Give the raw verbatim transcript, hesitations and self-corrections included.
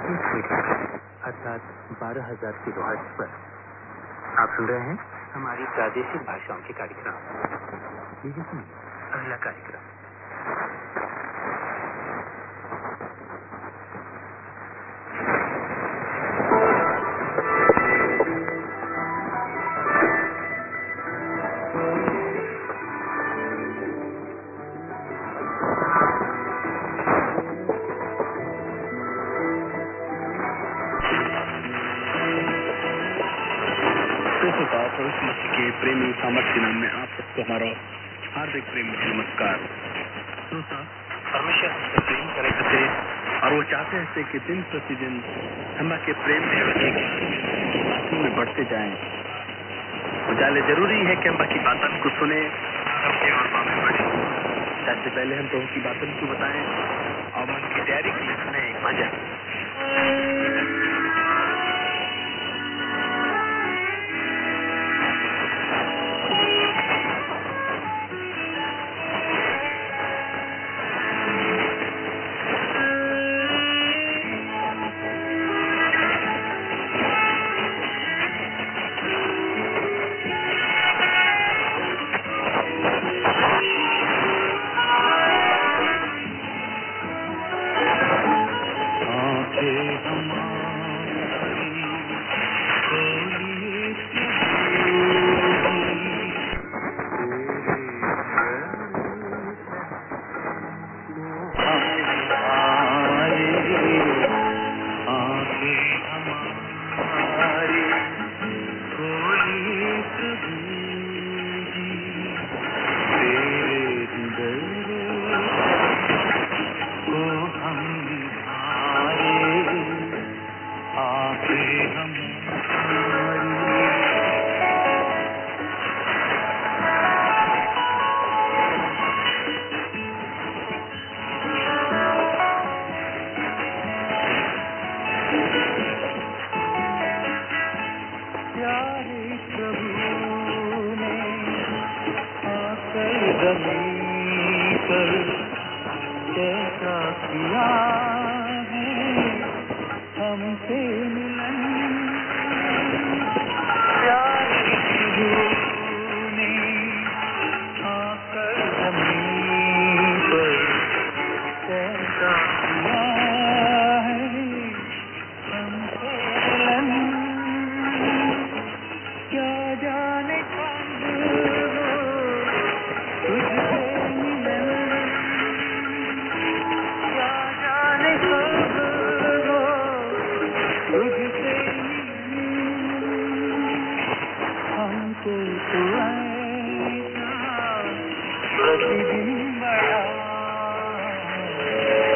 एक मीटर अर्थात बारह हजार किलोहर्ट्ज पर आप सुन रहे हैं हमारी प्रादेशिक भाषाओं के कार्यक्रम। लीजिए सुनिए पहला कार्यक्रम। के प्रेमी सामर्थ्य में आप सबको हमारा हार्दिक प्रेम नमस्कार। श्रोता परमेश्वर हमसे प्रेम करे थे और वो चाहते हैं कि दिन प्रतिदिन हम के प्रेम में बढ़ते जाएं। तो जाले जरूरी है कि हम बाकी बातों को सुने और बढ़े। सबसे पहले हम प्रभु की बातों को बताएं और मन की तैयारी के लिए सुने एक भजन। प्रतिदिन